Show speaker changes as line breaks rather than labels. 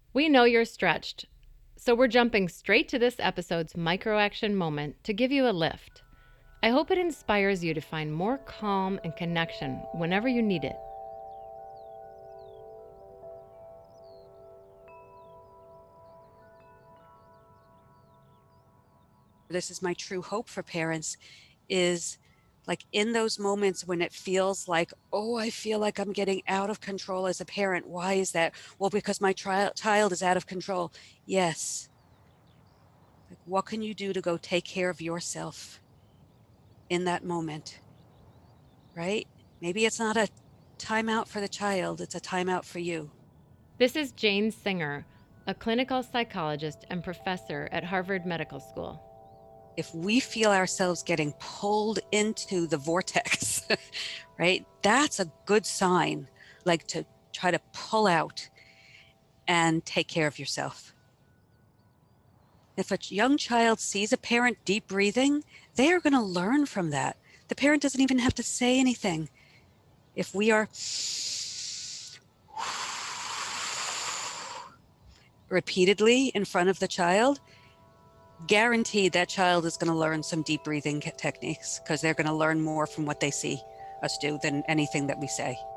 We know you're stretched, so we're jumping straight to this episode's micro action moment to give you a lift. I hope it inspires you to find more calm and connection whenever you need it.
This is my true hope for parents is like in those moments when it feels like, oh, I feel like I'm getting out of control as a parent. Why is that? Well, because my child is out of control. Yes. Like, what can you do to go take care of yourself in that moment? Right? Maybe it's not a timeout for the child, it's a timeout for you.
This is Jane Singer, a clinical psychologist and professor at Harvard Medical School.
If we feel ourselves getting pulled into the vortex, right, that's a good sign, like to try to pull out and take care of yourself. If a young child sees a parent deep breathing, they are going to learn from that. The parent doesn't even have to say anything. If we are repeatedly in front of the child, guaranteed that child is going to learn some deep breathing techniques because they're going to learn more from what they see us do than anything that we say.